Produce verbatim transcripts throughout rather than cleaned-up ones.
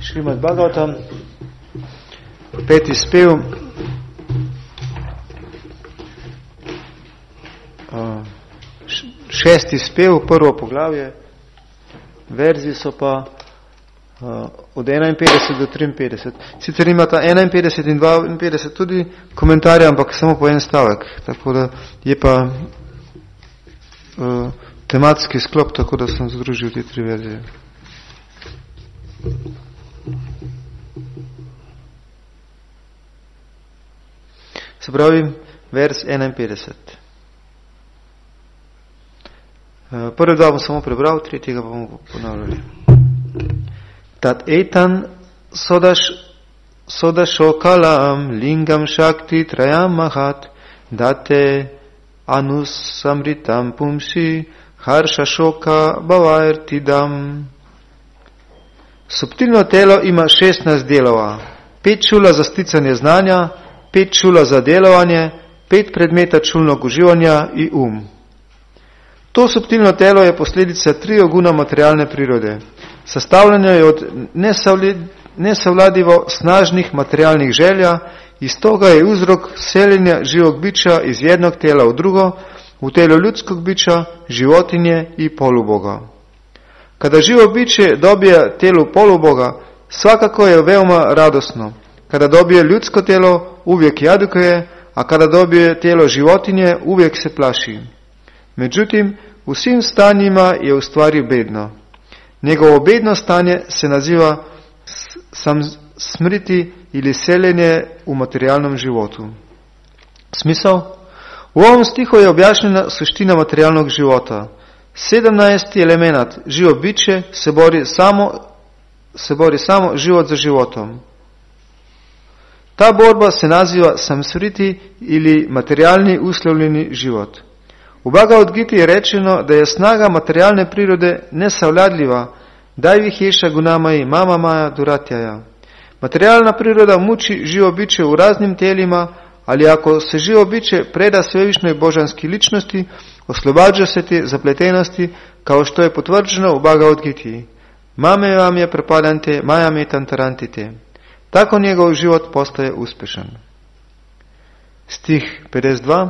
Šrimad Bhagavatam, peti spev, šesti spev, prvo poglavje, verzi so pa od enainpetdeset do triinpetdeset. Sicer imata enainpetdeset in dvainpetdeset tudi komentarje, ampak samo po en stavek, tako da je pa uh, tematski sklop, tako da sem združil te tri verzije. Se pravi, vers enainpetdeset. Prvi dva bom samo prebral, tretjega bomo ponavljali. Tat etan sodaš sodašokalam lingam shakti trayam mahat date anusamritam pumsi harsha shoka bhavairtidam. Subtilno telo ima šestnajst delova, pet čula za sticanje znanja, pet čula za delovanje, pet predmeta čulnog uživanja in um. To subtilno telo je posledica trioguna materialne prirode. Sestavljeno je od nesavladivo snažnih materialnih želja, iz toga je uzrok seljenja živog bića iz jednog tela v drugo, v telo ljudskog bića, životinje i poluboga. Kada živo biće dobije telo poluboga, svakako je veoma radosno. Kada dobije ljudsko telo, uvijek jadukuje, a kada dobije telo životinje, uvijek se plaši. Međutim, u svim stanjima je u stvari bedno. Njegovo bedno stanje se naziva sam smriti ili seljenje u materialnom životu. Smisao? U ovom stihu je objašnjena suština materialnog života. sedemnaesti elemenat, živo biće, se bori samo, se bori samo život za životom. Ta borba se naziva samsvriti ili materialni uslovljeni život. U Bhagavad Giti je rečeno da je snaga materialne prirode nesavladljiva, dajviheša gunamai mama maja duratjaja. Materialna priroda muči živo biće u raznim telima, ali ako se živo biće preda svevišnjoj božanski ličnosti, oslobađa se te zapletenosti, kao što je potvrđeno u Bhagavad Giti. Mame vam je prepadante, maja me tantarantite. Tako njegov život postaje uspešan. Stih pedeset dva.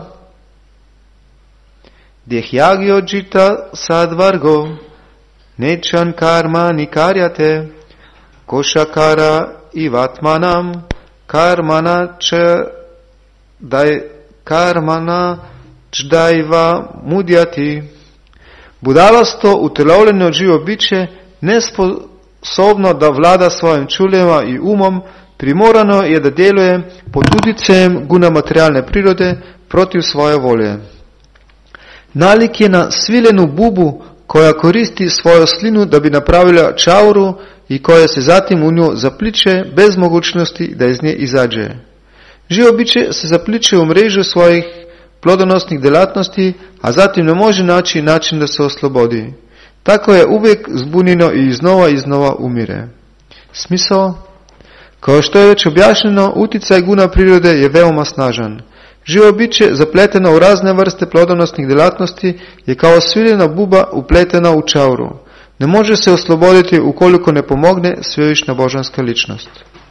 Dehjagyo džita sadvargo, nečan karma nikarjate, košakara i vatmanam, karmana če daj, karmana čdajva mudjati. Budalasto utelovljeno živo biće, nesposobno da vlada svojim čuljema i umom, primorano je da deluje pod udicejem guna materialne prirode protiv svoje volje. Nalik je na svilenu bubu koja koristi svojo slinu da bi napravila čauru i koja se zatim u nju zapliče bez mogućnosti da iz nje izađe. Živo biće se zapliče u mrežu svojih plodonosnih delatnosti, a zatim ne može naći način da se oslobodi. Tako je uvijek zbunjeno i iznova i iznova umire. Smisao? Kao što je već objašnjeno, uticaj guna prirode je veoma snažan. Živo biće zapleteno u razne vrste plodonosnih delatnosti je kao sviljena buba upletena u čauru. Ne može se osloboditi ukoliko ne pomogne svevišnja božanska ličnost.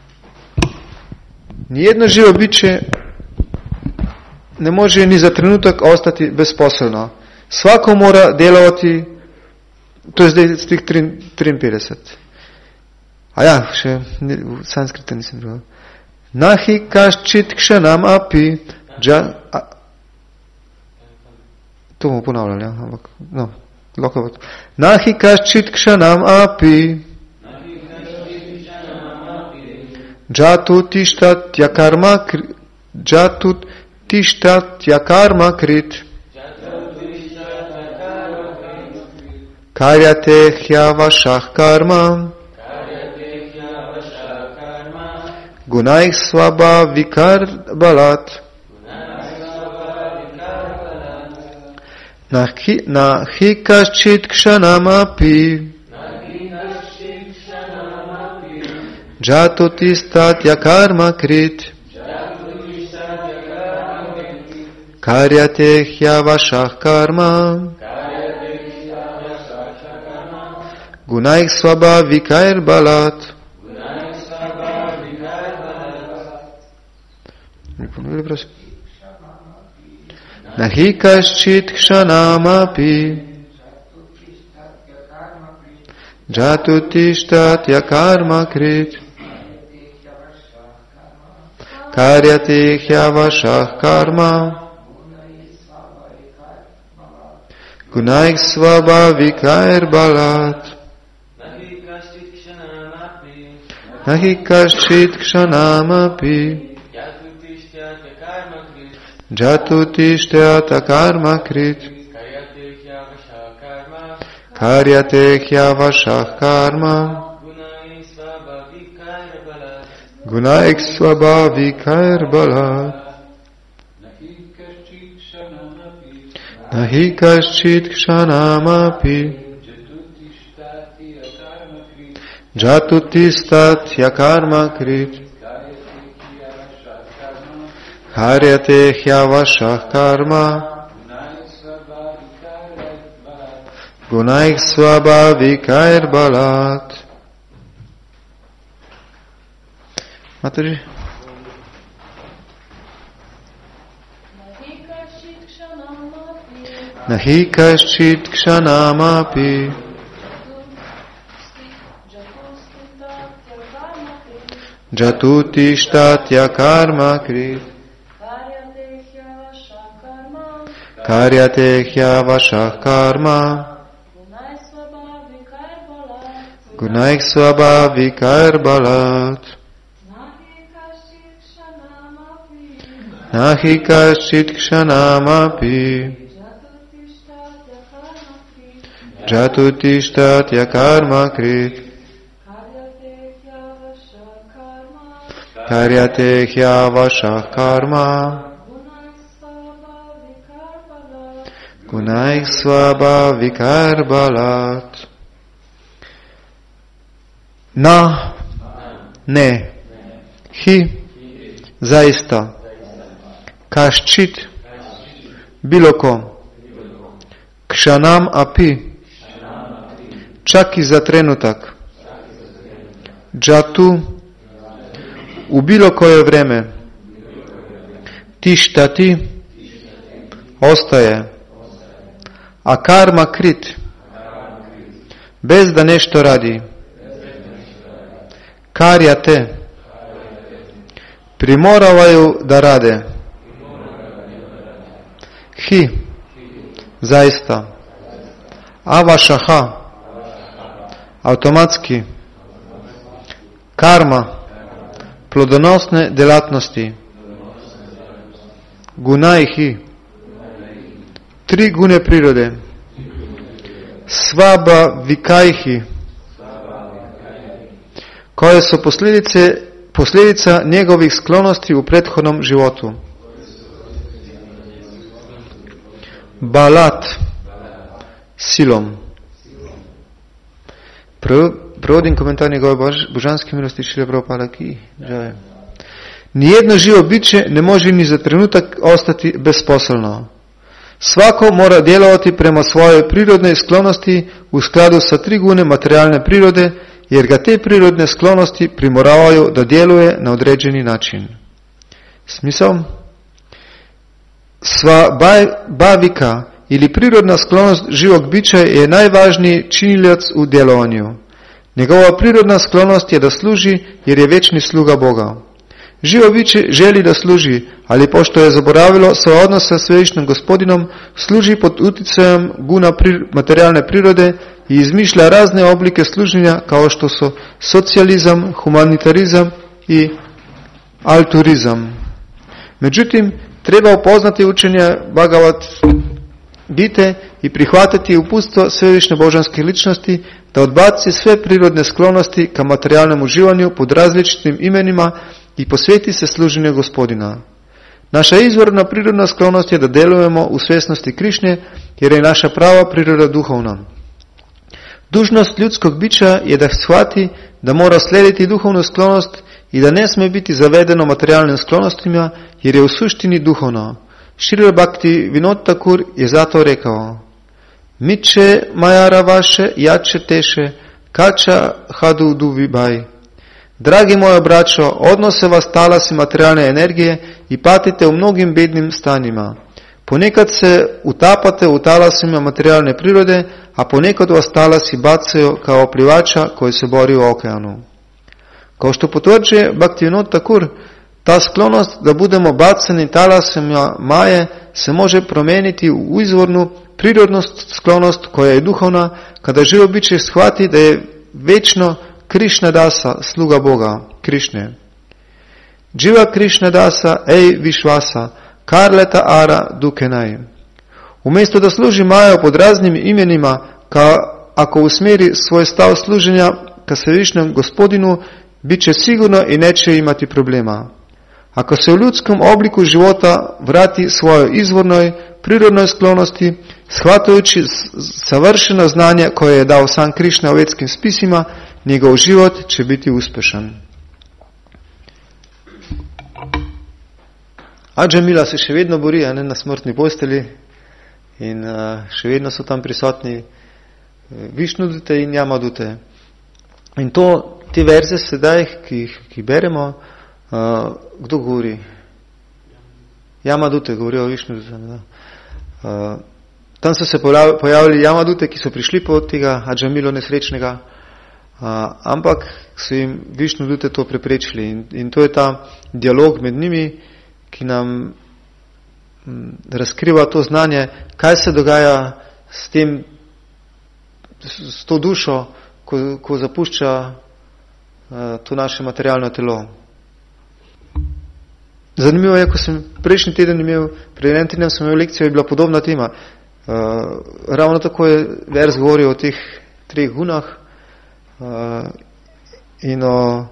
Nijedno živo biće ne može ni za trenutak ostati bezposelno. Svako mora delovati, to je zdaj stih triinpetdeset. A ja, še v sanskrita nisem bilo. Nahi kaščit kšanam api, dža, a, to bomo ponavljali, ja, ampak, no, lahko bo to. Nahi kaščit kšanam api, džatu tištat jakarma krit, džatu tištat jakarma krit, karyate hjava šah karma, gunaih svaba vikar balat, na hikaščit kšanam api, džatu tistat jakarma krit, karyate hjava šah karma, gunaih svaba vikar balat, Mi ponovili, prosim? Nahi kaščit kshanamapi jatutishtatya karma krit karyate hyavashah karma gunaik svabhavikair balat nahi kaščit kshanamapi jatutishtyata karma krit karyate hyavashah karma gunaik svabhavikair balat nahi kaščit kshanamapi jatutistatya karma krit karyate hyavashah karma gunaik svabhavikair balat. Mataji? Nahi kaščit kshanamapi jatutishtatya karma krit karyate hyavashah karma gunaik svabhavikair balat nahi kaščit kshanamapi jatutishtatya karma krit karyate hyavashah karma gunaik svabhavikair balat. Na, ne, hi, zaista, kaščit, bilo ko, kshanam api, čak i za trenutak, džatu, u bilo koje vreme, tištati, ostaje, a karma krit, bez da nešto radi, karyate, primoravaju da rade, hi, zaista, avashaha, automatski, karma, plodonosne delatnosti, gunaihi, tri gune prirode, svabhavikaihi, koje su posljedice, posljedica njegovih sklonosti u prethodnom životu. Balat, silom. Provodim komentar njegove božanske milosti Šrila Prabhupada ki džaj. Nijedno živo biće ne može ni za trenutak ostati besposleno. Svako mora djelovati prema svojoj prirodnoj sklonosti u skladu sa tri gune materijalne prirode, jer ga te prirodne sklonosti primoravaju da djeluje na određeni način. Smisao? Sva bhavika ili prirodna sklonost živog bića je najvažniji činiljac u djelovanju. Njegova prirodna sklonost je da služi jer je večni sluga Boga. Živo biće želi da služi, ali pošto je zaboravilo svoj odnos sa svevišnjim Gospodinom, služi pod utjecajem guna pri, materijalne prirode i izmišlja razne oblike služenja kao što su socijalizam, humanitarizam i altruizam. Međutim, treba upoznati učenje Bhagavad Gite i prihvatiti uputstvo svevišnje božanske ličnosti da odbaci sve prirodne sklonosti ka materijalnom uživanju pod različitim imenima i posveti se služenju Gospodina. Naša izvorna prirodna sklonost je da djelujemo u svjesnosti Krišne, jer je naša prava priroda duhovna. Dužnost ljudskog bića je da shvati da mora slijediti duhovnu sklonost i da ne smije biti zavedeno materijalnim sklonostima, jer je u suštini duhovno. Šrila Bhakti Vinod Thakur je zato rekao: Miče majara vaše, jače teše, kača hadu duvibaj. Dragi moji braćo, odnose vas talasi materijalne energije i patite u mnogim bednim stanjima. Ponekad se utapate u talasima materijalne prirode, a ponekad vas talasi bacaju kao plivača koji se bori u okeanu. Kao što potvrđuje Bhaktivinoda Thakur, ta sklonost da budemo bacani talasima maje se može promijeniti u izvornu prirodnost sklonost koja je duhovna, kada živo biće shvati da je večno Krišna dasa, sluga Boga, Krišne. Dživa Krišna dasa, ej Višvasa, Karleta Ara Dukenaj. Umjesto da služi Majo pod raznim imenima, ka ako usmjeri svoj stav služenja ka svevišnjem gospodinu, bit će sigurno i neće imati problema. Ako se u ljudskom obliku života vrati svojoj izvornoj, prirodnoj sklonosti, shvatajući savršeno znanje koje je dao sam Krišna u vetskim spisima, njegov život će biti uspešan. Adža Mila se še vedno bori, a ne, na smrtni posteli, in uh, še vedno so tam prisotni Višnudute in Jamadute. In to, te verze sedaj, ki jih ki beremo, uh, kdo govori? Jamadute govorijo o Višnudute. Uh, tam so se pojavili Jamadute, ki so prišli po tega Adža Milo nesrečnega, uh, ampak so jim Višnudute to preprečili. In, in to je ta dialog med njimi, ki nam m, razkriva to znanje, kaj se dogaja s tem, s to dušo, ko, ko zapušča uh, to naše materialno telo. Zanimivo je, ko sem prejšnji teden imel, pred enim tednem sem imel lekcijo, je bila podobna tema. Uh, ravno tako je vers govoril o teh treh gunah uh, in, o,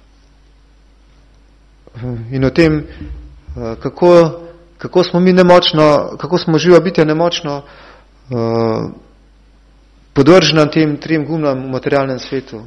in o tem, uh, kako, kako smo mi nemočno, kako smo živa bitja nemočno uh, podvržena tem trem gumam v materialnem svetu.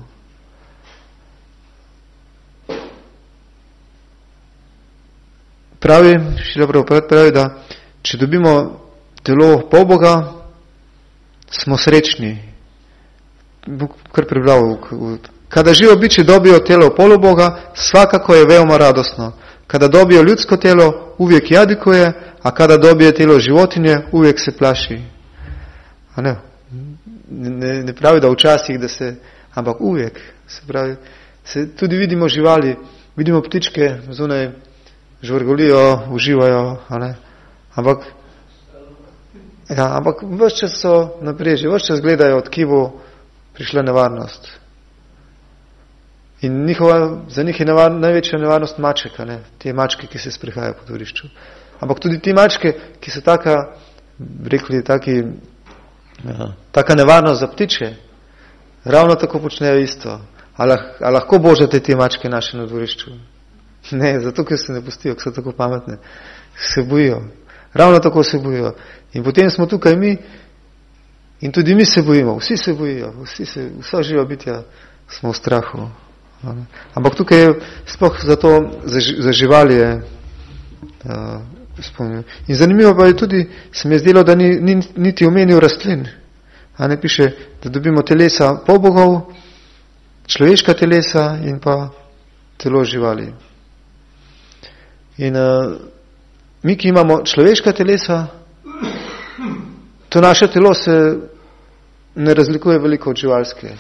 Pravi, Šrila Prabhupada pravi, da če dobimo telo pol Boga, smo srečni. Kar prebral. Kada živo biće dobijo telo pol Boga, svakako je veoma radosno. Kada dobijo ljudsko telo, uvijek jadikuje, a kada dobije telo životinje, uvijek se plaši. A ne, ne, ne pravi, da včasih, da se, ampak uvijek. Se pravi, se tudi vidimo živali, vidimo ptičke zunaj, žvrgolijo, uživajo, a ne, ampak ja, ampak vse čas so napreži, vse čas gledajo, od kje bo prišla nevarnost. In njihova, za njih je nevar, največja nevarnost maček, a ne, te mačke, ki se sprehajajo po dvorišču. Ampak tudi te mačke, ki so taka, rekli, taki, ja, taka nevarnost za ptiče, ravno tako počnejo isto. A, lah, a lahko božate te mačke naše na dvorišču? Ne, zato, ker se ne pustijo, ker so tako pametne. Se bojijo. Ravno tako se bojijo. In potem smo tukaj mi in tudi mi se bojimo. Vsi se bojijo. Vsi se, vsa živa bitja smo v strahu. Ampak tukaj je sploh zato za, za živali je uh, spomnil. In zanimivo pa je tudi, se mi je zdelo, da ni, ni niti omenil rastlin. A ne piše, da dobimo telesa polbogov, človeška telesa in pa telo živali. In uh, mi, ki imamo človeška telesa, to naše telo se ne razlikuje veliko od živalske.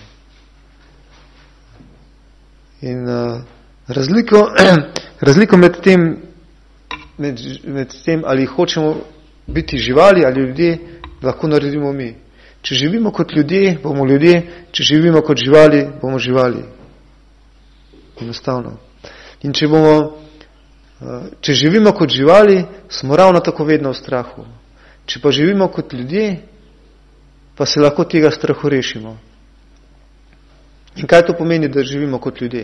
In uh, razliko, razliko med tem, med, med tem, ali hočemo biti živali ali ljudje, lahko naredimo mi. Če živimo kot ljudje, bomo ljudje, če živimo kot živali, bomo živali. Enostavno. In če bomo Če živimo kot živali, smo ravno tako vedno v strahu. Če pa živimo kot ljudje, pa se lahko tega strahu rešimo. In kaj to pomeni, da živimo kot ljudje?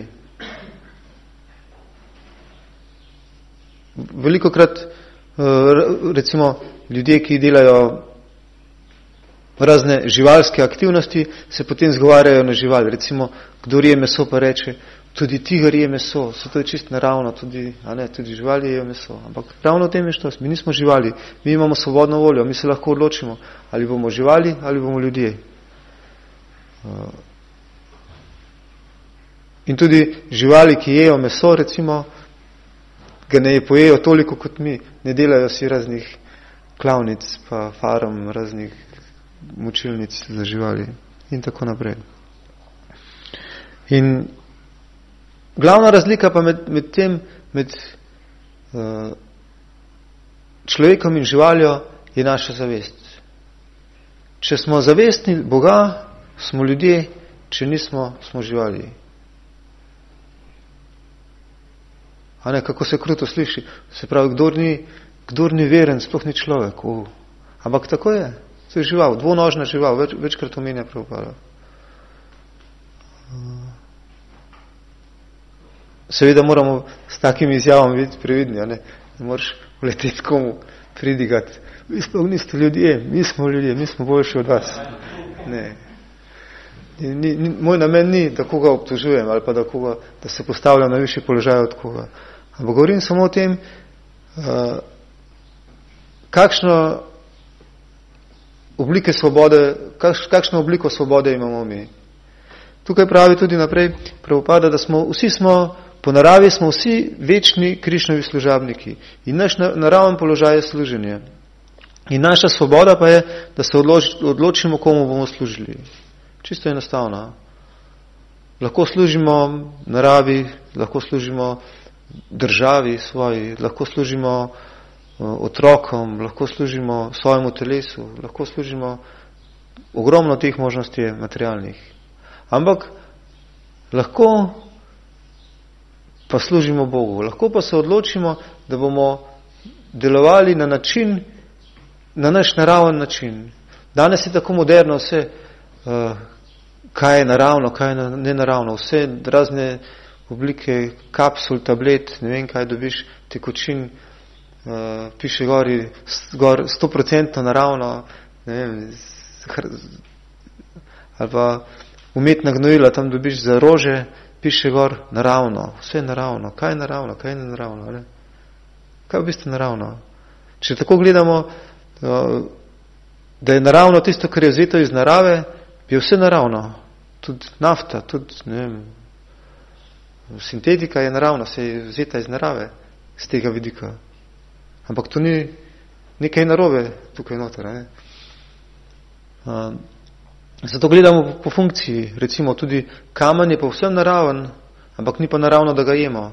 Velikokrat, recimo, ljudje, ki delajo razne živalske aktivnosti, se potem zgovarjajo na živali. Recimo, kdor je meso, pa reče, tudi tiger je meso, so to je čist naravno, tudi, a ne, tudi živali jejo meso. Ampak ravno v tem je što, mi nismo živali, mi imamo svobodno voljo, mi se lahko odločimo, ali bomo živali, ali bomo ljudje. In tudi živali, ki jejo meso, recimo, ga ne pojejo toliko kot mi, ne delajo si raznih klavnic, pa farm, raznih mučilnic za živali in tako naprej. In glavna razlika pa med, med tem, med uh, človekom in živaljo je naša zavest. Če smo zavestni Boga, smo ljudje, če nismo, smo živali. A ne, kako se kruto sliši. Se pravi, kdor ni, kdor ni veren, sploh ni človek. Uh. Ampak tako je. To je žival, dvonožna žival, več, večkrat omenja Prabhupada. Seveda moramo s takimi izjavami biti previdni, a ne? Ne moraš leteti komu pridigati. Vi sploh niste ljudje, mi smo ljudje, mi smo boljši od vas. Ne. Ni, ni, moj namen ni, da koga obtožujem ali pa da, koga, da se postavljam na višji položaj od koga. Ampak govorim samo o tem, uh, kakšno oblike svobode, kakš, kakšno obliko svobode imamo mi. Tukaj pravi tudi naprej Prabhupada, da smo, vsi smo, po naravi smo vsi večni Krišnovi služabniki in naš naraven položaj je služenje. In naša svoboda pa je, da se odloč, odločimo, komu bomo služili. Čisto enostavno. Lahko služimo naravi, lahko služimo državi svoji, lahko služimo otrokom, lahko služimo svojemu telesu, lahko služimo ogromno teh možnosti materialnih. Ampak lahko pa služimo Bogu, lahko pa se odločimo, da bomo delovali na način, na naš naraven način. Danes je tako moderno vse, uh, kaj je naravno, kaj je nenaravno, vse razne oblike kapsul, tablet, ne vem kaj dobiš, tekočin, Uh, piše gori, gor sto procentno naravno, ne vem, hr, ali pa umetna gnojila, tam dobiš za rože, piše gor naravno, vse je naravno. Kaj je naravno, kaj je nenaravno? Ne? Kaj je v bistvu naravno? Če tako gledamo, uh, da je naravno tisto, kar je vzeto iz narave, je vse naravno. Tudi nafta, tudi, ne vem, sintetika je naravna, se je vzeta iz narave, z tega vidika. Ampak to ni nekaj narobe tukaj noter. Ne? Uh, zato gledamo po, po funkciji. Recimo tudi kamen je povsem naraven, ampak ni pa naravno, da ga jemo.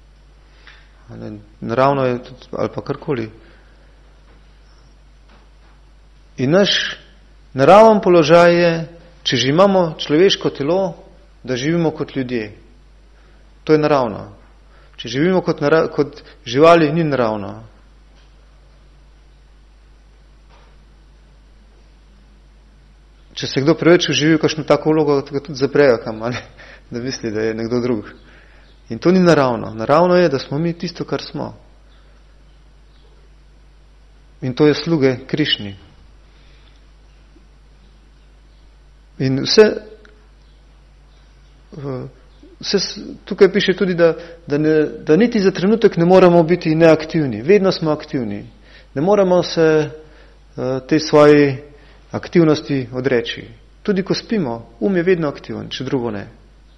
Ne? Naravno je tudi, ali pa karkoli. In naš naraven položaj je, če že imamo človeško telo, da živimo kot ljudje. To je naravno. Če živimo kot, narav, kot živali, ni naravno. Če se kdo preveč uživi v kakšno tako vlogo, ga tudi zaprejo kam, ali, da misli, da je nekdo drug. In to ni naravno. Naravno je, da smo mi tisto, kar smo. In to je sluge Krišni. In vse, vse tukaj piše tudi, da, da, ne, da niti za trenutek ne moramo biti neaktivni. Vedno smo aktivni. Ne moramo se te svoji aktivnosti odreči. Tudi ko spimo, um je vedno aktiven, če drugo ne.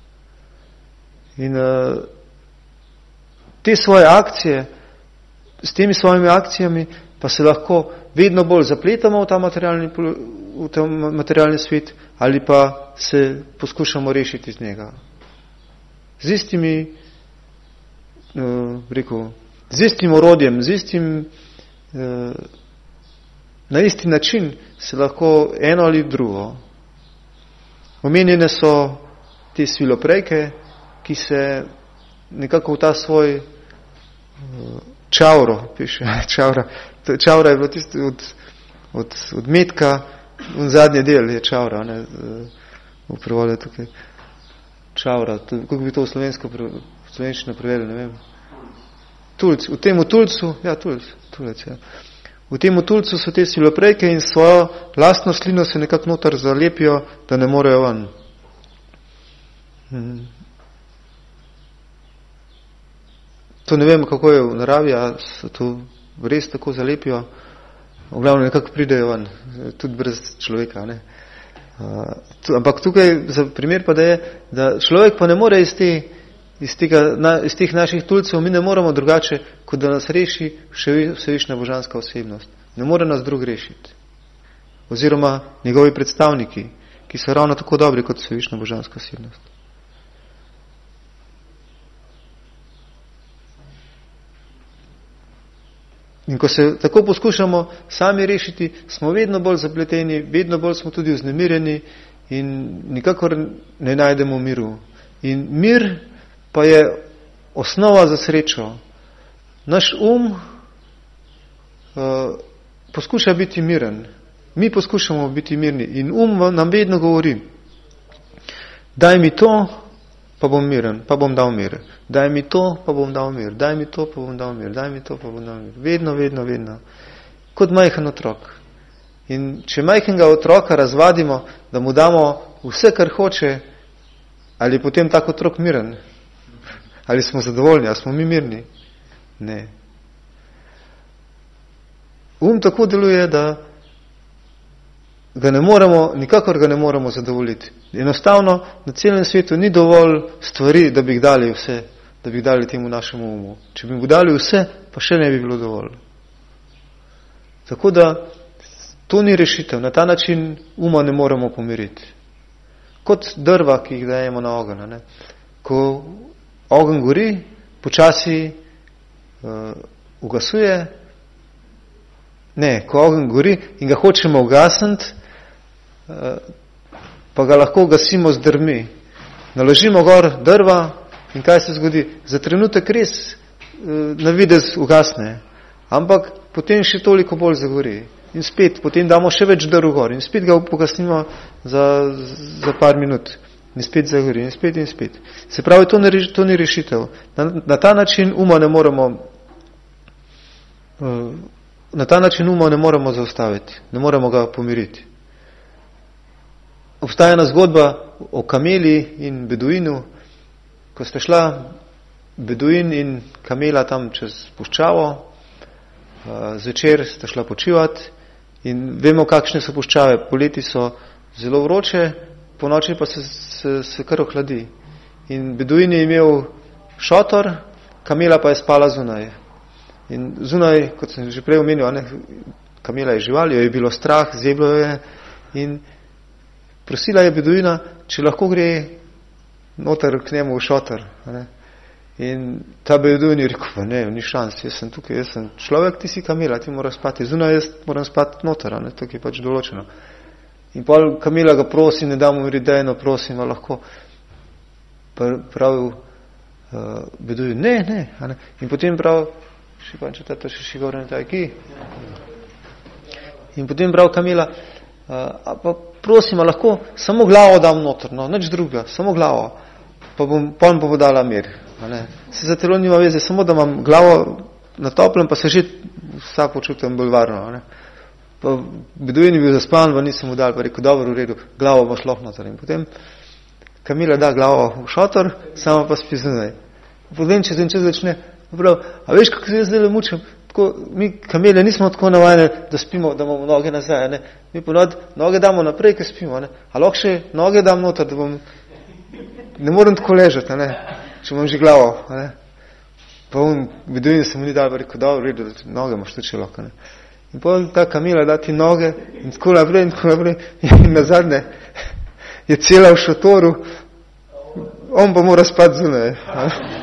In uh, te svoje akcije, s temi svojimi akcijami, pa se lahko vedno bolj zapletamo v ta materialni, v ta materialni svet, ali pa se poskušamo rešiti iz njega. Z istimi, uh, rekel, z istim orodjem, z istim uh, na isti način se lahko eno ali drugo. Omenjene so te sviloprejke, ki se nekako v ta svoj uh, čavro, piše, čavra, čavra je bilo tisto od, od, od metka, in zadnji del je čavra, ne, v prevolju tukaj. Čavra, to, kako bi to v slovensko, v slovenščino preveli, ne vem. Tulc, v tem tulcu, ja, tulc, tulec, ja. V tem tulcu so te sviloprejke in svojo lastno slino se nekako noter zalepijo, da ne morejo ven. Hmm. To ne vem, kako je v naravi, a se to res tako zalepijo. V glavnem nekako pridejo ven, tudi brez človeka. Ne? Uh, ampak tukaj za primer pa da je, da človek pa ne more iz, te, iz, tega, na, iz teh naših tulcev, mi ne moramo drugače, kot da nas reši vsevišnja božanska osebnost. Ne more nas drug rešiti. Oziroma njegovi predstavniki, ki so ravno tako dobri kot vsevišnja božanska osebnost. In ko se tako poskušamo sami rešiti, smo vedno bolj zapleteni, vedno bolj smo tudi vznemirjeni in nikakor ne najdemo miru. In mir pa je osnova za srečo. Naš um uh, poskuša biti miren. Mi poskušamo biti mirni in um nam vedno govori, daj mi to, pa bom miren, pa bom dal mir. Daj mi to, pa bom dal mir. Daj mi to, pa bom dal mir. Daj mi to, pa bom dal mir. Vedno, vedno, vedno. Kot majhen otrok. In če majhnega otroka razvadimo, da mu damo vse, kar hoče, ali je potem tak otrok miren? Ali smo zadovoljni? Ali smo mi mirni? Ne. Um tako deluje, da ga ne moremo, nikakor ga ne moremo zadovoljiti. Enostavno, na celem svetu ni dovolj stvari, da bi jih dali vse, da bi jih dali temu našemu umu. Če bi mu dali vse, pa še ne bi bilo dovolj. Tako da, to ni rešitev. Na ta način uma ne moremo pomiriti. Kot drva, ki jih dajemo na ogenj. Ne? Ko ogenj gori, počasi uh, ugasuje. Ne, ko ogenj gori in ga hočemo ugasniti, uh, pa ga lahko gasimo z drvmi. Naložimo gor drva in kaj se zgodi? Za trenutek res uh, na videz ugasne, ampak potem še toliko bolj zagori. In spet, potem damo še več drv gor in spet ga pogasnimo za, za par minut. In spet zagori, in spet in spet. Se pravi, to, ne, to ni rešitev. Na, na ta način uma ne moremo uh, na ta način uma ne moremo zaustaviti. Ne moremo ga pomiriti. Obstaja ena zgodba o kameli in beduinu. Ko sta šla beduin in kamela tam čez puščavo, uh, zvečer sta šla počivati in vemo, kakšne so puščave. Poleti so zelo vroče, po noči pa se, se, se kar ohladi. In beduin je imel šotor, kamela pa je spala zunaj. In zunaj, kot sem že prej omenil, ne, kamela je žival, jo je bilo strah, zeblo jo je in prosila je beduina, če lahko gre noter k njemu v šotor. Ne. In ta beduin je rekel, pa ne, ni šans, jaz sem tukaj, jaz sem človek, ti si kamela, ti moraš spati zunaj, jaz moram spati noter, ne, tukaj je pač določeno. In pol kamela ga prosi, ne da mu ridejno, prosim, a lahko pravi uh, beduin, ne, ne, ne. In potem pravi, še pa če tato še šigovre na tajki. In potem prav kamela, uh, pa prosim, a lahko samo glavo dam noter, no, nič druga, samo glavo, pa bom, pa bom dala mir. Se za telo nima veze, samo da imam glavo na toplem, pa se že vsak počutim bolj varno. Ne. Pa beduin je bil zaspan, pa nisem mu dal, pa rekel, dobro, v redu, glavo boš lahko noter. In potem kamela da glavo v šotor, sama pa spi zunaj. Potem čez in čez začne, prav, a veš, kako se jaz zdaj mučim? Tako, mi kamele nismo tako navajene, da spimo, da imamo noge nazaj. Ne? Mi ponad noge damo naprej, ko spimo. Ne? A lahko še noge dam noter, da bom... Ne morem tako ležati, ne? Če imam že glavo. Ne? Pa on, beduin se mu ni dal, pa rekel, dobro, redu, da noge imaš tudi še lahko. Ne? In potem ta kamela da ti noge in tako naprej in tako naprej. In nazadnje je cela v šotoru, on pa mora spati zunaj. Ne?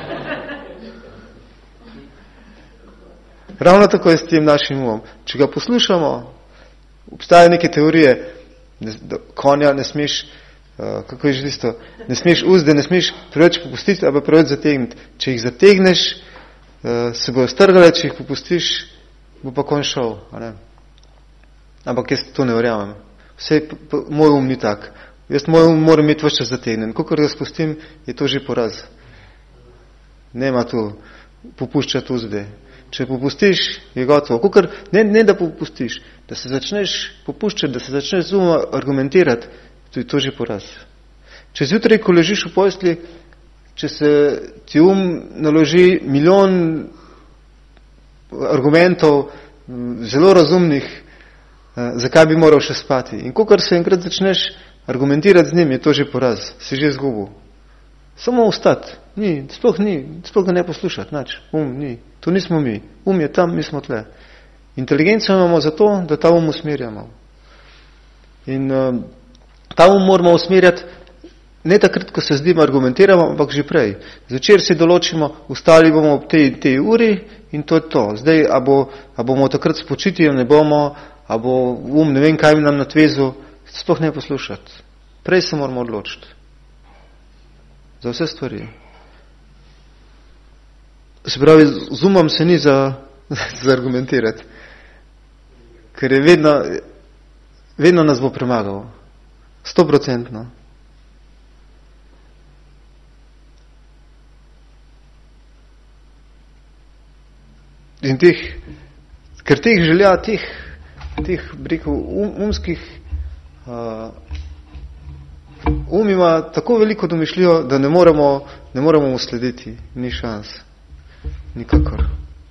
Ravno tako je s tem našim umom. Če ga poslušamo, obstajajo neke teorije, da konja ne smeš, uh, kako je že tisto, ne smeš uzde, ne smeš preveč popustiti, ali pa preveč zategniti. Če jih zategneš, uh, se bojo strgale, če jih popustiš, bo pa konj šel. Ne? Ampak jaz to ne verjamem. Vse, p, p, moj um ni tak. Jaz moj um moram imeti vse čas zategnen. Kakor ga spustim, je to že poraz. Nema tu popuščati uzde. Če popustiš, je gotovo. Kukor, ne, ne da popustiš, da se začneš popuščati, da se začneš z umom argumentirati, to je to že poraz. Če zjutraj, ko ležiš v postelji, če se ti um naloži milijon argumentov, zelo razumnih, zakaj bi moral še spati. In kukor se enkrat začneš argumentirati z njim je to že poraz, si že izgubil. Samo ostati, ni, sploh ni, sploh ga ne poslušati, nač, um ni, to nismo mi, um je tam, mi smo tle. Inteligenco imamo zato, da ta um usmerjamo. In uh, ta um moramo usmerjati ne takrat, ko se z njim argumentiramo, ampak že prej. Zvečer si določimo, ustali bomo ob tej, tej uri in to je to. Zdaj, a, bo, a bomo takrat spočiti, ne bomo, a bo um, ne vem, kaj nam natvezu, sploh ne poslušati. Prej se moramo odločiti. Za vse stvari. Se pravi, z umom se ni za, za argumentirati. Ker je vedno, vedno nas bo premagal. Stoprocentno. In teh, ker teh želja, teh, teh rekel, um, umskih, uh, um ima tako veliko domišljijo, da ne moremo, ne moremo mu slediti. Ni šans. Nikakor.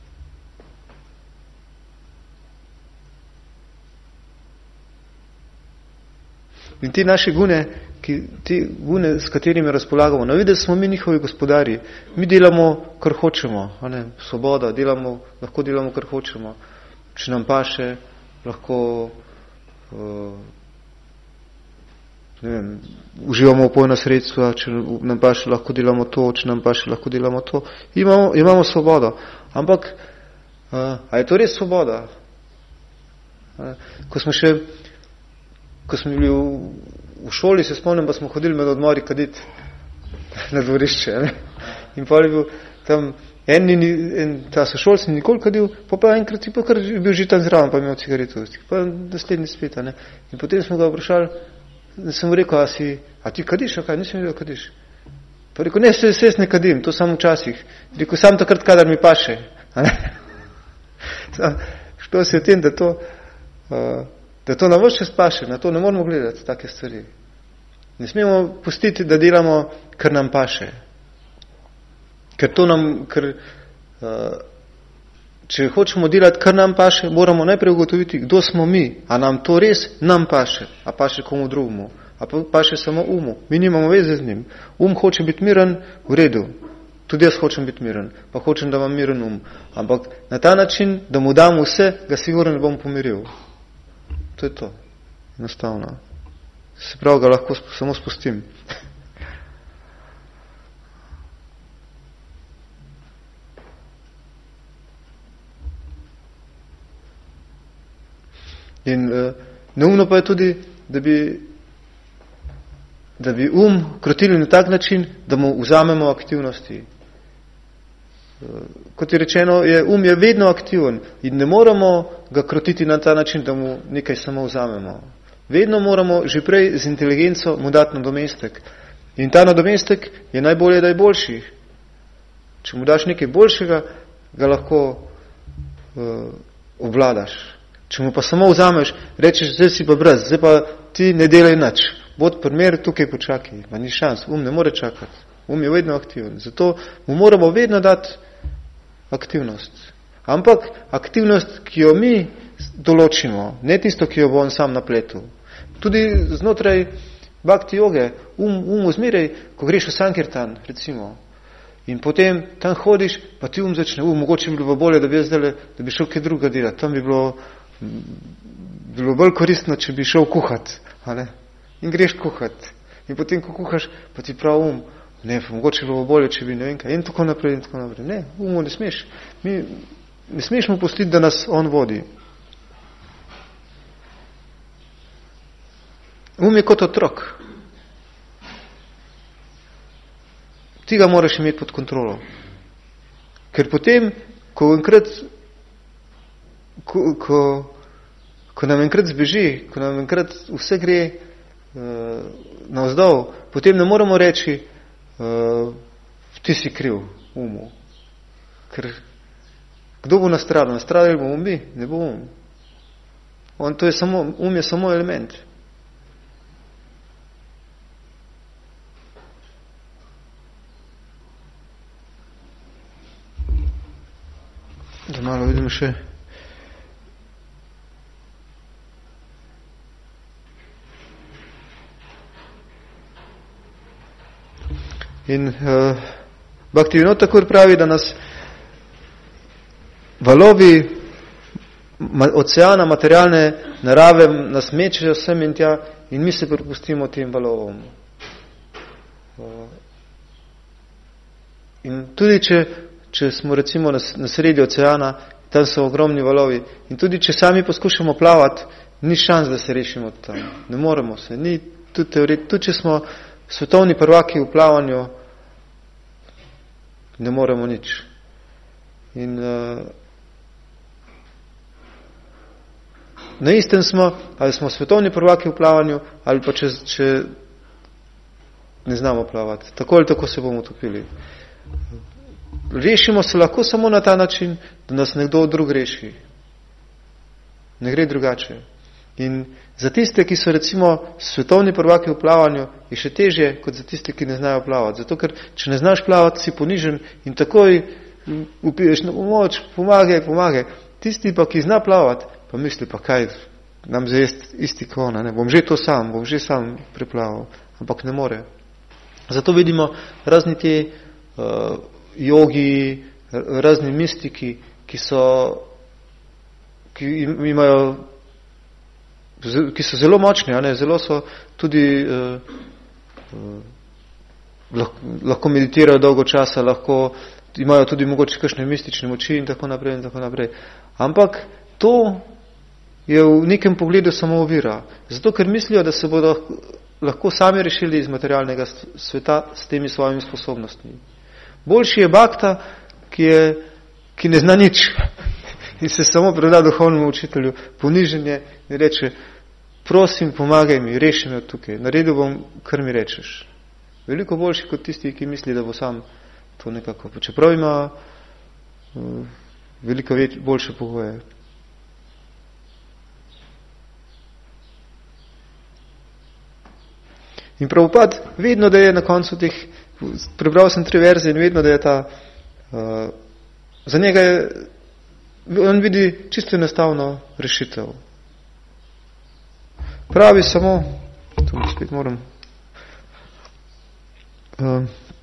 In ti naši gune, ki, ti gune, s katerimi razpolagamo, navideli smo mi njihovi gospodari. Mi delamo, kar hočemo. A ne? Svoboda, delamo, lahko delamo, kar hočemo. Če nam paše, lahko uh, ne vem, uživamo opojna sredstva, če nam paše, lahko delamo to, če nam paše, lahko delamo to. Imamo, imamo svobodo. Ampak, uh, a je to res svoboda? Uh, ko smo še Ko smo bili v, v šoli, se spomnim, pa smo hodili med odmori kaditi na dvorišče. Ne? In pa je bil tam en, en ta sošolc ni nikoli kadil, pa pa enkrat je pa kar bil že tam zraven, pa imel cigareto. Pa naslednji spet. Ne? In potem smo ga vprašali, da sem mu rekel, a, si, a ti kadiš, a kaj? Nisem vedel, kadiš. Pa rekel, ne, se jaz ne kadim, to samo včasih. Rekel, sam takrat, kadar mi paše. Šlo se je o tem, da to... Uh, da to na vse paše, na to ne moramo gledati take stvari. Ne smemo pustiti, da delamo, kar nam paše. Ker to nam, ker, uh, če hočemo delati, kar nam paše, moramo najprej ugotoviti, kdo smo mi. A nam to res nam paše, a paše komu drugemu, a paše samo umu. Mi nimamo veze z njim. Um hoče biti miren, v redu. Tudi jaz hočem biti miren, pa hočem, da imam miren um. Ampak na ta način, da mu dam vse, ga sigurno ne bom pomiril. To je to. Enostavno. Se pravi, ga lahko samo spustim. In uh, neumno pa je tudi, da bi, da bi um krotili na tak način, da mu vzamemo aktivnosti. Kot je rečeno, je, um je vedno aktiven in ne moramo ga krotiti na ta način, da mu nekaj samo vzamemo. Vedno moramo že prej z inteligenco mu dati nadomestek. In ta nadomestek je najbolje, da je boljši. Če mu daš nekaj boljšega, ga lahko uh, obvladaš. Če mu pa samo vzameš, rečeš, zdaj si pa brez, zdaj pa ti ne delaj nič. Bod primer, tukaj počakaj. Ma ni šans, um ne more čakati. Um je vedno aktiven. Zato mu moramo vedno dati aktivnost. Ampak aktivnost, ki jo mi določimo, ne tisto, ki jo bo on sam napletel. Tudi znotraj bhakti joge, um, um zmeraj, ko greš v Sankirtan, recimo, in potem tam hodiš, pa ti um začne, um, mogoče bi bilo bolje, da bi jaz zdaj, da bi šel kaj druga delati. Tam bi bilo, bilo bolj koristno, če bi šel kuhat. A ne? In greš kuhat. In potem, ko kuhaš, pa ti prav um, ne, mogoče bilo bolje, če bi ne vem kaj, in tako naprej, in tako naprej. Ne, umu ne smeš. Mi ne smeš mu pustiti, da nas on vodi. Um je kot otrok. Ti ga moraš imeti pod kontrolo. Ker potem, ko enkrat, ko, ko, ko nam enkrat zbeži, ko nam enkrat vse gre uh, navzdol, potem ne moremo reči, Uh, ti si kriv, umu. Ker kdo bo nastradal? Nastradali bomo mi, ne bo um. On, to je samo, um je samo element. Da malo vidim še. In uh, Bhaktivinoda Thakur pravi, da nas valovi ma, oceana materialne narave nas mečejo sem in tja in mi se prepustimo tem valovom. Uh, in tudi, če, če smo recimo na, na sredi oceana, tam so ogromni valovi in tudi, če sami poskušamo plavati, ni šans, da se rešimo tam. Ne moremo se. Ni tudi teoret, tudi če smo svetovni prvaki v plavanju, ne moremo nič. In uh, na istem smo, ali smo svetovni prvaki v plavanju, ali pa če, če ne znamo plavati. Tako ali tako se bomo utopili. Rešimo se lahko samo na ta način, da nas nekdo drug reši. Ne gre drugače. In za tiste, ki so recimo svetovni prvaki v plavanju, je še težje kot za tiste, ki ne znajo plavati. Zato, ker če ne znaš plavati, si ponižen in takoj upiješ na pomoč, pomagaj, pomagaj. Tisti pa, ki zna plavati, pa misli, pa kaj, nam zdaj isti kona, ne, bom že to sam, bom že sam preplaval, ampak ne more. Zato vidimo razni te uh, jogi, razni mistiki, ki so, ki imajo, ki so zelo močni, a ne, zelo so tudi, uh, uh, lahko, lahko meditirajo dolgo časa, lahko imajo tudi mogoče kakšne mistične moči in tako naprej in tako naprej. Ampak to je v nekem pogledu samo ovira. Zato, ker mislijo, da se bodo lahko sami rešili iz materialnega sveta s temi svojimi sposobnostmi. Boljši je bakta, ki, je, ki ne zna nič in se samo preda duhovnemu učitelju, poniženje in reče, prosim, pomagaj mi, reši me od tukaj, naredil bom, kar mi rečeš. Veliko boljši kot tisti, ki misli, da bo sam to nekako. Čeprav ima uh, veliko več, boljše pogoje. In Prabhupad vedno, da je na koncu teh, prebral sem tri verze in vedno, da je ta, uh, za njega je, on vidi čisto enostavno rešitev. Pravi samo, tu spet moram, uh,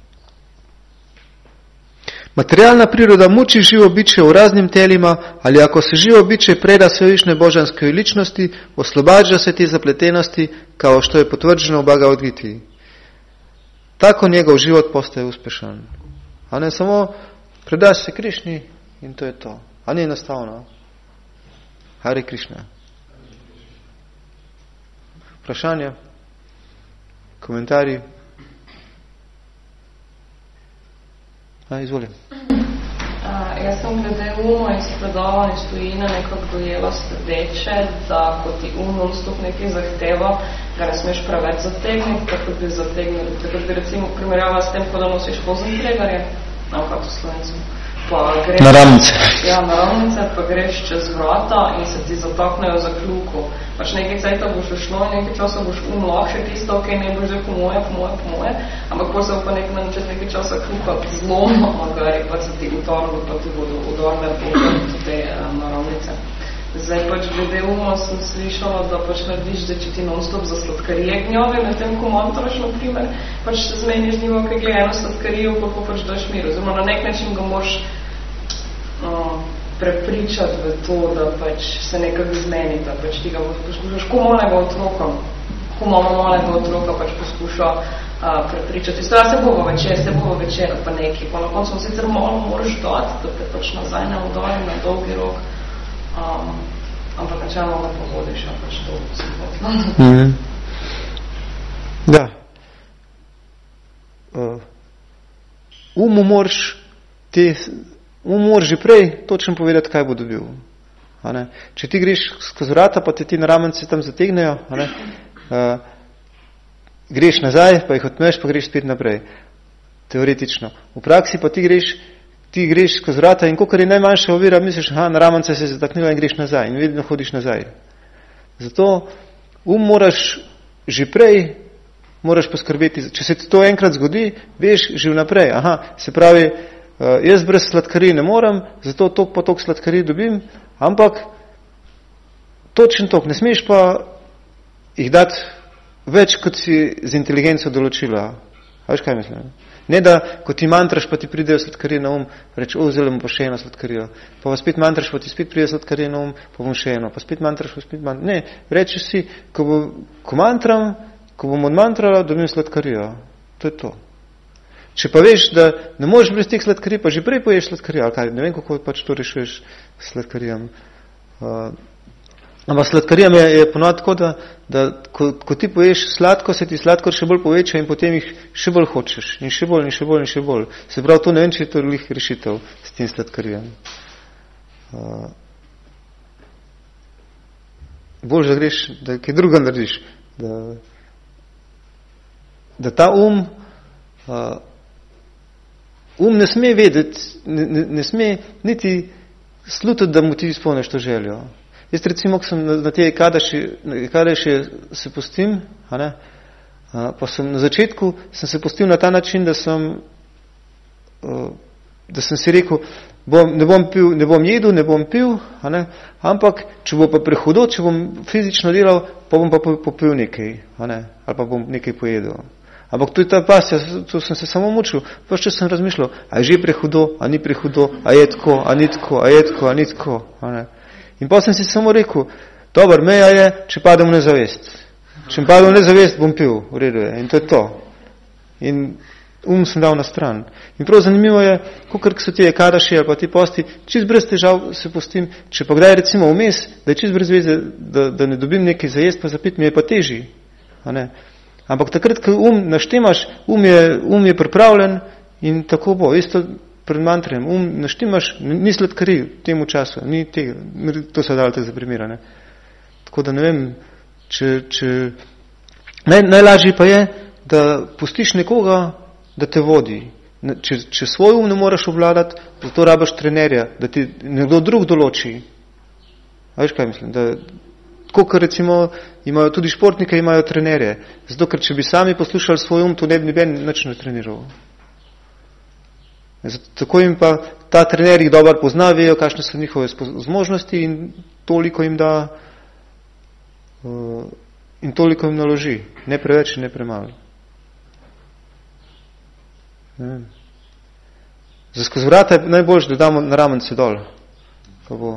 materialna priroda muči živo biče v raznim telima, ali ako se živo biče preda svevišnje božanskoj ličnosti, oslobađa se te zapletenosti, kao što je potvrđeno v Bhagavad Giti. Tako njegov život postaje uspešan. A ne samo predaš se Krišni in to je to. A ni enostavno. Hare Krišna. Vprašanja? Komentarji? A, izvolim. Uh, jaz sem glede umo in spredova in stojina nekako dojela sledeče, da ko ti um non-stop nekaj zahteva, ga ne smeš preveč zategniti, tako bi zategnili. Tako bi recimo primerjava s tem, ko da nosiš pozem tregarje, no, kako slovencem. Na ravnice. Ja, na ravnice, pa greš čez vrata in se ti zataknejo za kljuko. Pač nekaj cajta boš šlo in nekaj časa boš um lahše tisto, ok, ne boš že po moje, po moje, po moje, ampak ko se pa nek manj čez nekaj časa kljuka zloma, magari pa se ti utorno, pa ti bodo udorne po te na ravnice. Zdaj pač glede uma sem slišala, da pač narediš, da če ti non-stop za sladkarije gnjove, med tem, ko mantraš, na primer, pač se zmeniš z njim, kaj gleda eno sladkarijo, kako pač daš mir. Oziroma, na nek način ga moraš uh, prepričati v to, da pač se nekako zmeni, da pač ti ga poskušaš, ko malega otroka, ko mama malega otroka pač poskuša uh, prepričati. Isto, ja se bova večer, se bova večer, pa neki, pa na koncu sicer malo moraš dati, da te pač nazaj ne udari na dolgi rok. Um, ampak načelno ga povodiš, a pač to sem potla. Mm-hmm. Da. Uh, umu moraš te, umu moraš že prej točno povedati, kaj bo dobil. A ne? Če ti greš skozi vrata, pa te ti na ramence tam zategnejo, a ne? Uh, greš nazaj, pa jih odmeš, pa greš spet naprej. Teoretično. V praksi pa ti greš ti greš skozi vrata in kakor je najmanjša ovira, misliš, aha, na ramence se je zataknila in greš nazaj in vedno hodiš nazaj. Zato um moraš že prej, moraš poskrbeti, če se ti to enkrat zgodi, veš že vnaprej, aha, se pravi, jaz brez sladkarij ne morem, zato tok pa tok sladkarij dobim, ampak točen tok, ne smeš pa jih dati več, kot si z inteligenco določila. A veš, kaj mislim? Ne da, ko ti mantraš, pa ti pridejo sladkarije na um, reči, o, zdaj bom pa še eno sladkarijo. Pa pa spet mantraš, pa ti spet pridejo sladkarije na um, pa bom še eno. Pa spet mantraš, pa spet mantraš. Ne, reči si, ko, bo, ko mantram, ko bom odmantrala, dobim sladkarijo. To je to. Če pa veš, da ne možeš brez teh sladkarij, pa že prej poješ sladkarija, ali kaj, ne vem, kako pač to rešuješ s sladkarijam. Uh, ampak sladkarijam je, je ponovno tako, da, da ko, ko ti poješ sladko, se ti sladkor še bolj poveča in potem jih še bolj hočeš. In še bolj, in še bolj, in še bolj. Se pravi, to ne vem, če je to lih rešitev s tem sladkarijam. Uh, bolj, da greš, da kaj druga narediš. Da, da ta um uh, Um ne sme vedeti, ne, ne, ne sme niti slutiti, da mu ti izpolniš to željo. Jaz recimo, ko sem na, na te kadaši se pustim, a ne, a, pa sem na začetku sem se pustil na ta način, da sem, uh, da sem si rekel, bom, ne, bom pil, ne bom jedel, ne bom pil, a ne, ampak če bo pa prehudo, če bom fizično delal, pa bom pa popil nekaj, a ne, ali pa bom nekaj pojedel. Ampak to je ta pas, jaz to sem se samo mučil, pa še sem razmišljal, a je že prehudo, a ni prehudo, a je tako, a ni tako, a je tako, a ni tako. A ne. In pa sem si samo rekel, dober, meja je, če padem v nezavest. Če padem v nezavest, bom pil, v redu je. In to je to. In um sem dal na stran. In prav zanimivo je, kakor so ti ekadaši ali pa ti posti, čist brez težav se pustim, če pa kdaj recimo vmes, da je čist brez veze, da, da ne dobim nekaj za jest, pa za pit, mi je pa težji. A ne. Ampak takrat, ko um naštimaš, um je, um je pripravljen in tako bo. Isto pred mantrem, um naštimaš, ni sladkarij v temu času, ni tega, to se dalo te za primera, ne. Tako da ne vem, če, če, naj, najlažje pa je, da pustiš nekoga, da te vodi. Če, če svoj um ne moraš obvladati, zato rabaš trenerja, da ti nekdo drug določi. A veš kaj mislim, da tako, ker recimo imajo tudi športnike, imajo trenerje. Zato, ker če bi sami poslušali svoj um, to ne bi noben nič ne treniral. Zato, tako jim pa ta trener jih dobro pozna, vejo, kakšne so njihove zmožnosti in toliko jim da uh, in toliko jim naloži. Ne preveč in ne premalo. Ne. Za skozi vrata je najboljš, da damo na ramence dol. Pa bo...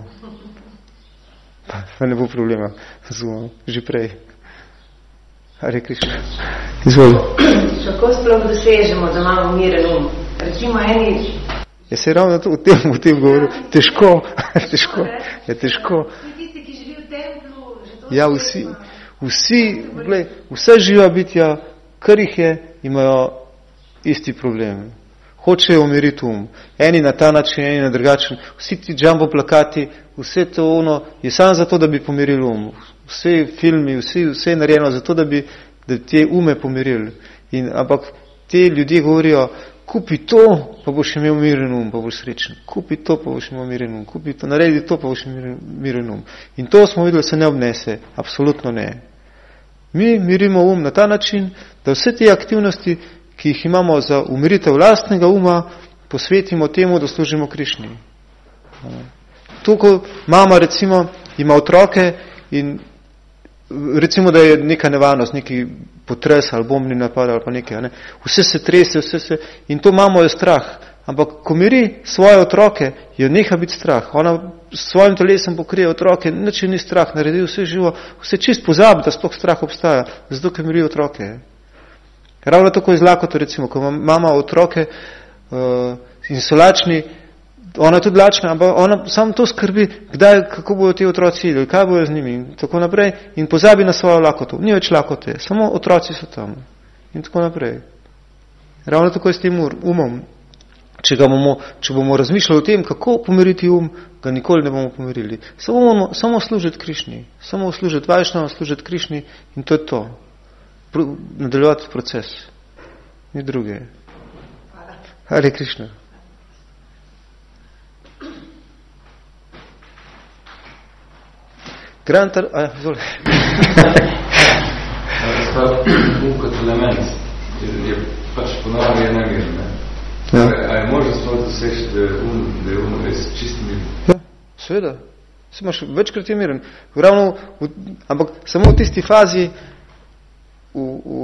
Pa ne bo problema, razumem, že prej. Hare Krišna. Izvoli. Kako sploh dosežemo, da imamo miren um? Recimo eni... Ja se ravno to, v tem, v tem govoru. Težko, težko, je težko. Tisti, ki živi v templu, že to... Ja, vsi, vsi, gled, vse živa bitja, kar jih je, imajo isti problem. Hočejo umiriti um. Eni na ta način, eni na drugačen. Vsi ti džambo plakati, vse to ono, je samo zato, da bi pomirili um. Vse filmi, vse, vse je narejeno zato, da bi da te ume pomirili. In, ampak te ljudje govorijo, kupi to, pa boš imel miren um, pa boš srečen. Kupi to, pa boš imel miren um. Kupi to, naredi to, pa boš imel miren um. In to smo videli, se ne obnese. Absolutno ne. Mi mirimo um na ta način, da vse te aktivnosti, ki jih imamo za umiritev vlastnega uma, posvetimo temu, da služimo Krišni. To, ko mama recimo ima otroke in recimo, da je neka nevarnost, neki potres ali bombni napad ali pa nekaj, ne? Vse se trese, vse se, in to mamo je strah. Ampak ko miri svoje otroke, jo neha biti strah. Ona s svojim telesom pokrije otroke, nič ni strah, naredi vse živo, vse čist pozabi, da sploh strah obstaja, zato ker miri otroke. Ravno tako je z lakoto, recimo, ko mama otroke uh, in so lačni, ona je tudi lačna, ampak ona samo to skrbi, kdaj, kako bodo ti otroci jedli, kaj bojo z njimi in tako naprej in pozabi na svojo lakoto. Ni več lakote, samo otroci so tam in tako naprej. Ravno tako je s tem umom. Če, ga bomo, če bomo razmišljali o tem, kako pomiriti um, ga nikoli ne bomo pomirili. Samo, samo služiti Krišni, samo služiti Vajšnavam, služiti Krišni in to je to. Nadaljevati proces. Ni druge. Hare Krišna. Grantar, a ja, izvoli. Um kot element je pač ponovno je namir, ne? Ja. A je možno sploh doseči, da je um, da je um res čist mir? Ja, seveda. Se imaš večkrat je miren. Ravno, v, ampak samo v tisti fazi v, v,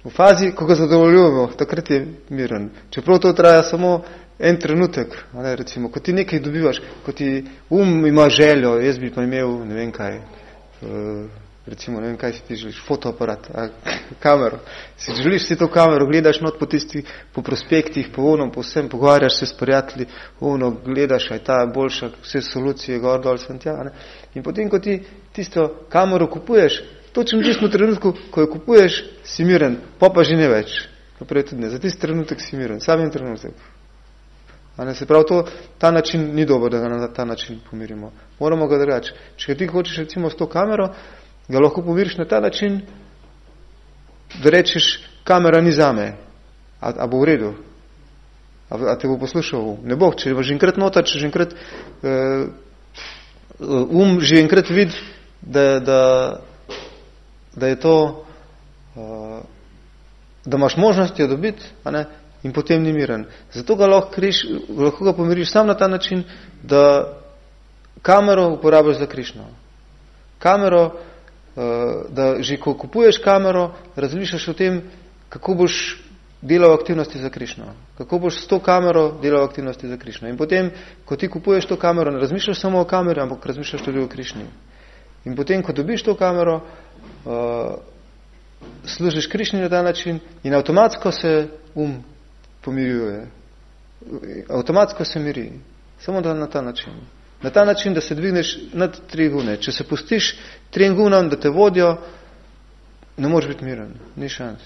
V fazi, ko ga zadovoljujemo, takrat je miren. Čeprav to traja samo en trenutek, ne, recimo, ko ti nekaj dobivaš, ko ti um ima željo, jaz bi pa imel, ne vem kaj, uh, recimo, ne vem kaj si ti želiš, fotoaparat, a, kamero. Si želiš si to kamero, gledaš not po tistih, po prospektih, po onom, po vsem, pogovarjaš se s prijatelji, ono, gledaš, aj ta boljša, vse solucije, gor, dol, sem tja, ne. In potem, ko ti tisto kamero kupuješ, točno v tistem trenutku, ko jo kupuješ, si miren, pa pa že ne več. Naprej tudi ne. Za tisti trenutek si miren, samim trenutek. A ne, se pravi, to, ta način ni dober, da ga na ta način pomirimo. Moramo ga drugače. Če ti hočeš recimo s to kamero, ga lahko pomiriš na ta način, da rečeš, kamera ni zame. A, a bo v redu? A, a te bo poslušal? Ne bo, če bo že enkrat nota, če že enkrat uh, um že enkrat vidi, da, da da je to, uh, da imaš možnost jo dobiti, a ne, in potem ni miren. Zato ga lahko, kriš, lahko ga pomiriš sam na ta način, da kamero uporabiš za Krišno. Kamero, uh, da že ko kupuješ kamero, razmišljaš o tem, kako boš delal aktivnosti za Krišno. Kako boš s to kamero delal aktivnosti za Krišno. In potem, ko ti kupuješ to kamero, ne razmišljaš samo o kameri, ampak razmišljaš tudi o Krišni. In potem, ko dobiš to kamero, Uh, služiš Krišni na ta način in avtomatsko se um pomirjuje. Avtomatsko se miri. Samo da na ta način. Na ta način, da se dvigneš nad tri gune. Če se pustiš trem gunam, da te vodijo, ne moreš biti miren. Ni šans.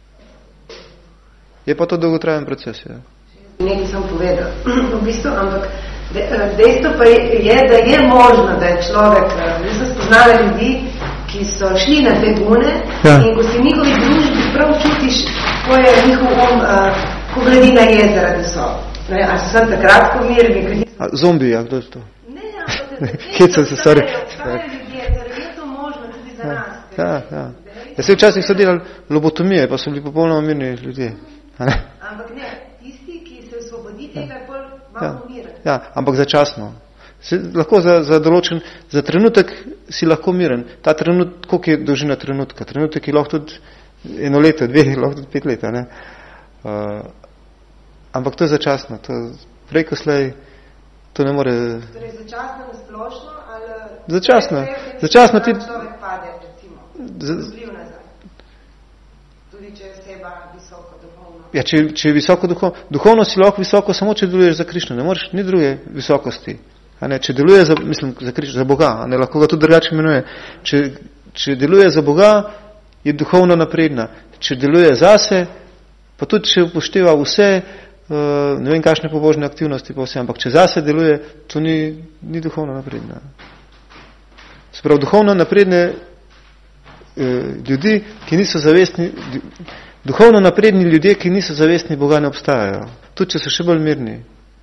Je pa to dolgotrajen proces. Ja. Nekaj sem povedal. V bistvu, ampak dejstvo pa je, da je možno, da je človek, da so spoznali ljudi, ki so šli na te gune, ja. In ko si v njihovi družbi prav čutiš, ko je njihov um, uh, ko gledi na jezera, da so. Ne, a so sem takrat pomirni? A zombi, ja, kdo je to? Ne, ampak Kje sem se, sorry. Obstajajo ljudje, torej je to možno tudi za ja. nas. Ja, ja. Ja, se včasih so delali lobotomije, pa so bili popolnoma mirni ljudje. Ne? Ampak ne, tisti, ki se osvobodi tega, je bolj malo ja. miren. Ja, ampak začasno. Se, lahko za, za določen, za trenutek si lahko miren. Ta trenutek, koliko je dolžina trenutka? Trenutek je lahko tudi eno leto, dve, lahko tudi pet leta. Ne? Uh, ampak to je začasno. To, preko slej, to ne more... Torej začasno na splošno, ali... Začasno. Prej, prej, začasno ti... človek pade, recimo. Zbliv nazaj. Tudi če je oseba visoko duhovno. Ja, če, če je visoko duhovno... Duhovno si lahko visoko, samo če deluješ za Krišno. Ne moreš ni druge visokosti. A ne, če deluje za, mislim, za, Križ, za Boga, a ne, lahko ga tudi drugače imenuje. Če, če deluje za Boga, je duhovno napredna. Če deluje zase, pa tudi če upošteva vse, uh, ne vem, kakšne pobožne aktivnosti, pa vse, ampak če zase deluje, to ni, ni duhovno napredna. Se pravi, duhovno napredne uh, ljudi, ki niso zavestni, duhovno napredni ljudje, ki niso zavestni Boga, ne obstajajo. Tudi, če so še bolj mirni.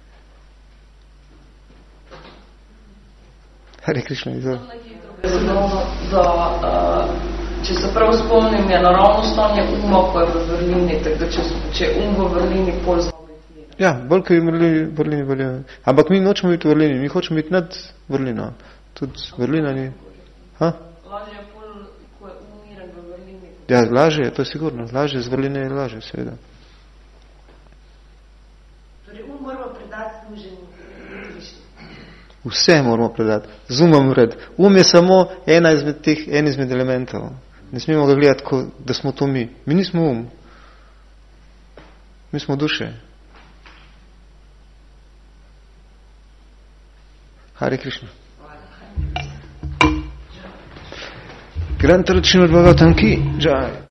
Hare Krišna, izvoli. Da, uh, če se prav spomnim, je naravno stanje uma, ko je v vrlini, tako da če, če um v vrlini, pol znova je. Ja, bolj, ko je v vrlini, bolj je. Ampak mi nočemo biti v vrlini, mi hočemo biti nad vrlino. Tudi vrlina ni. Ha? Lažje je pol, ko je umiren v vrlini. Ja, lažje je, to je sigurno. Lažje, z vrline je lažje, seveda. Torej, um moramo predati služenju Krišni. Vse moramo predati. Z umom red. Um je samo ena izmed teh, en izmed elementov. Ne smemo ga gledati, ko, da smo to mi. Mi nismo um. Mi smo duše. Hare Krišna. Granta Ručinu Bhagavatam ki jai.